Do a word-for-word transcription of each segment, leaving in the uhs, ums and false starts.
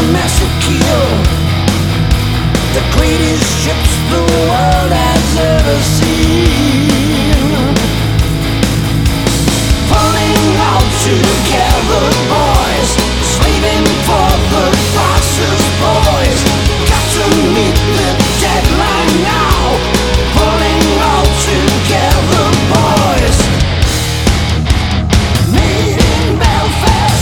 massive keel, the greatest ships the world has ever seen. Pulling out together, boys, slaving for the boss's boys. Got to meet the deadline now. Pulling out together, boys. Made in Belfast,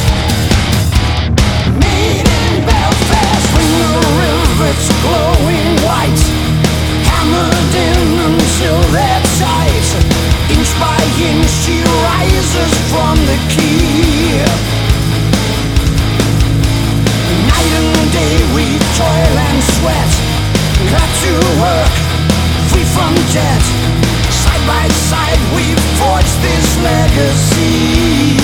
made in Belfast. When the rivet's glowing white, hammered in until they're tight. Inch by inch she rises from the quay. Night and day we toil and sweat, got to work, free from debt. Side by side we forge this legacy.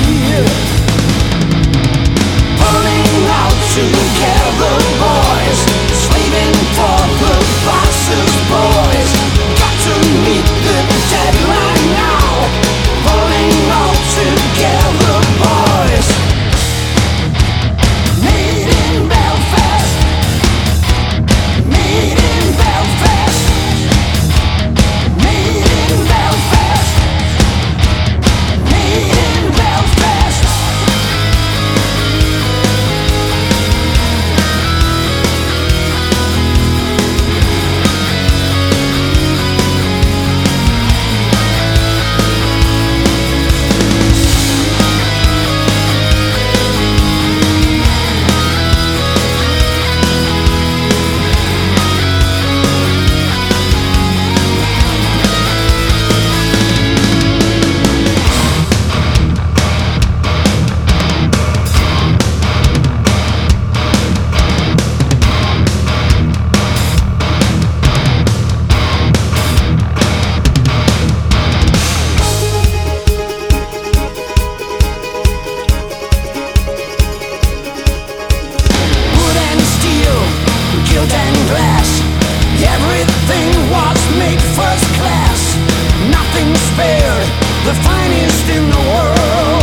Pulling out together, boys, slaving for the boss's boys. Got to meet the deadline now. Pulling out together, boys. Made in Belfast, made in Belfast, made in Belfast, made in Belfast. Wood and steel, gilt and glass, everything was made first class. Nothing spared, the finest in the world.